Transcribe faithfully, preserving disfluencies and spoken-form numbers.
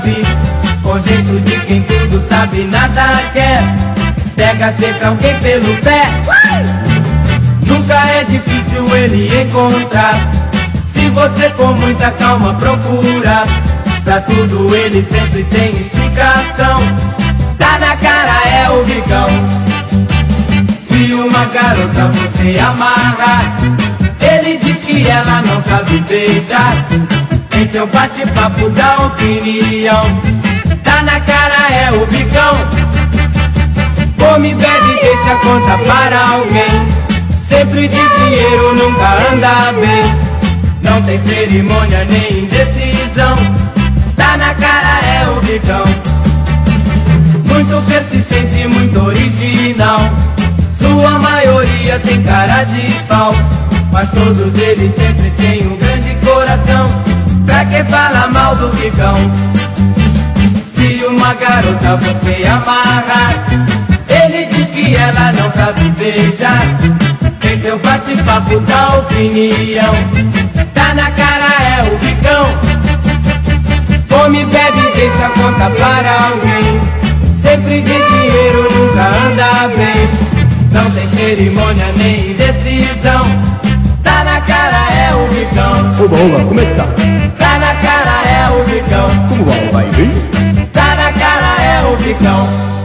sabe, com jeito de quem tudo sabe, nada quer. Pega sempre alguém pelo pé. Nunca é difícil ele encontrar, se você com muita calma procurar. Pra tudo ele sempre tem explicação, tá na cara, é o Vicão. Se uma garota você amarrar, ele diz que ela não sabe beijar. Em seu bate-papo dá opinião, tá na cara, é o Vicão. Come, bebe, deixa a conta para alguém, sempre de dinheiro, nunca anda bem. Não tem cerimônia nem indecisão, tá na cara, é o Vicão. Muito persistente, muito original, sua maioria tem cara de pau, mas todos eles sempre têm um grande coração. Pra que fala mal do Vicão? Se uma garota você amarrar, ele diz que ela não sabe beijar. Em seu bate-papo dá opinião, tá na cara, é o Vicão. Come, bebe, deixa a conta para alguém, sempre de dinheiro, nunca anda bem. Não tem cerimônia nem decisão, tá na cara, é o Vicão. Oba, oba, como é que tá? Tá na cara, é o Vicão. Como vai? Vai bem? Tá na cara, é o Vicão.